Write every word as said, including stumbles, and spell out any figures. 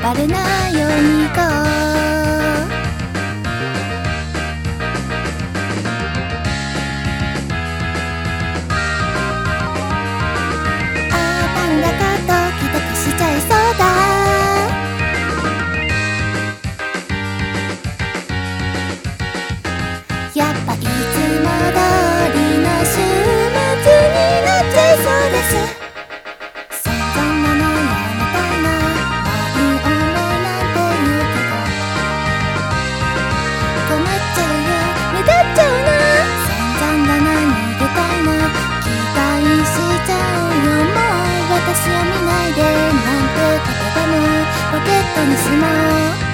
バレないように行こう。あーパンダかドキドキしちゃいそうだ。やっぱいつも通りの週末になっちゃいそうです。散々なのやめたいな、満員御礼なんて言うけど困っちゃうよ、目立っちゃうな。散々だな、逃げたいな、期待しちゃうよ。もう私を見ないでなんて言葉もポケットにしまおう。